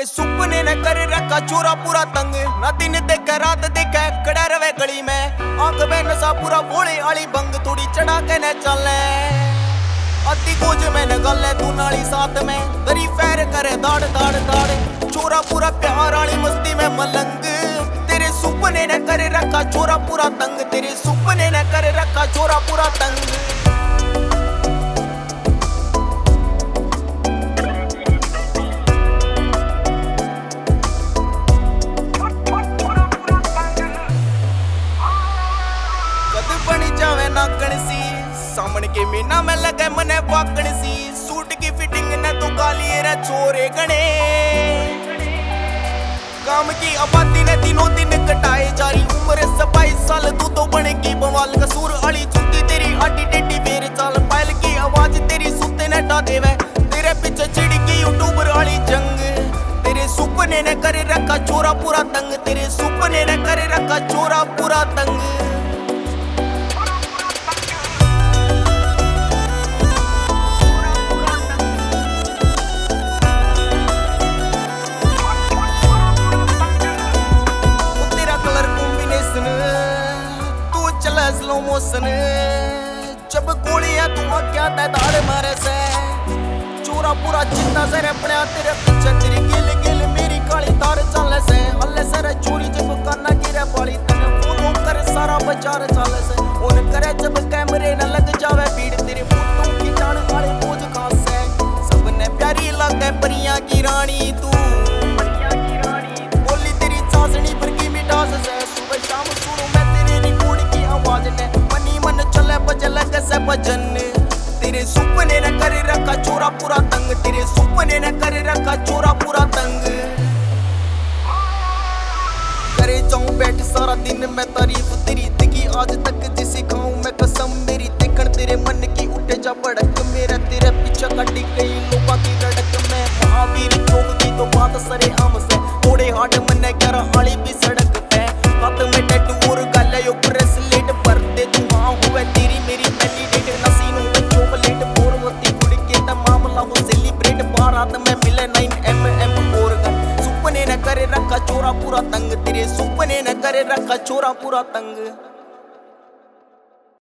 सुपने ने कर रखा चोरा पूरा तंग, ना दिन देखे रात देखे खड़ा रवे गली में। आंख में नशा पूरा भोले आली बंग, थोड़ी चढ़ा के न चले अति कुछ में न गल तू नाली साथ में दरी फैर करे दाड़ दाड़ दाड़। चोरा पूरा प्यार आली मस्ती में मलंग, तेरे सुपने ने कर रखा चोरा पूरा तंग, तेरे सुपने ने कर रखा चोरा पूरा तंग। बनी जावे नाकण सी सामने के मीना में लगे मने वाकण सी, सूट की फिटिंग ने तो गालिए रे छोरे गणे। काम की आबादी ने दिनों दिन कटाए जारी, उम्र 22 साल तू तो बनेगी बवाल। कसूर अली चुकी तेरी आटी टेटी बेर चाल, पायल की आवाज तेरी सुते ने डा देवे, तेरे पीछे चिड़की यूट्यूबर अली जंग। तेरे सुपने ने कर रखा चोरा पूरा तंग, तेरे सुपने ने कर रखा चोरा पूरा तंग। स्लो मोशन जब गोलियां तू क्या दाड़ मारे से, चोरा पूरा चिंता से अपने तेरे पीछे तेरी गिल गिल मेरी काली तार चले से। हल्ले सर चोरी जब काना गिरे बाली तने फॉलो कर सारा बाजार चले से। उन करे जब कैमरे न लग जावे भीड़, तेरे फोटो खिंचाण वाले पोज खास से। सबने प्यारी लगे परियां की रानी तू, बोली तेरी चाशनी पर की मिठास से। सुबह शाम सुनूं मैं तेरे रिकॉर्ड की आवाज ने, मनी मन चले बजे लगे से भजन। तेरे सुपने ने कर रखा चोरा पूरा तंग, तेरे सुपने ने कर रखा चोरा पूरा तंग। करे जाऊं बैठ सारा दिन मैं तारीफ तेरी दिखी आज तक जिसे खाऊं मैं कसम मेरी। देखण तेरे मन की उठे जा भड़क, मेरा तेरे पीछे कटी गई लोगों की रड़क में। महावीर चौक की तो बात सरे आम से, थोड़े हाट मने 11 आली भी सड़क पे। हाथ में टैटू और गले यो ब्रेसलेट पर दे तू हाँ हुए तेरी मेरी वैलिडेट। नसीनों में चॉकलेट बोरवती गुड़ के मामला हो सेलिब्रेट, बारात में मिले 9mm ऑर्गन। सुपने न करे रखा चोरा पूरा तंग, तेरे सुपने न करे रखा चोरा पूरा तंग।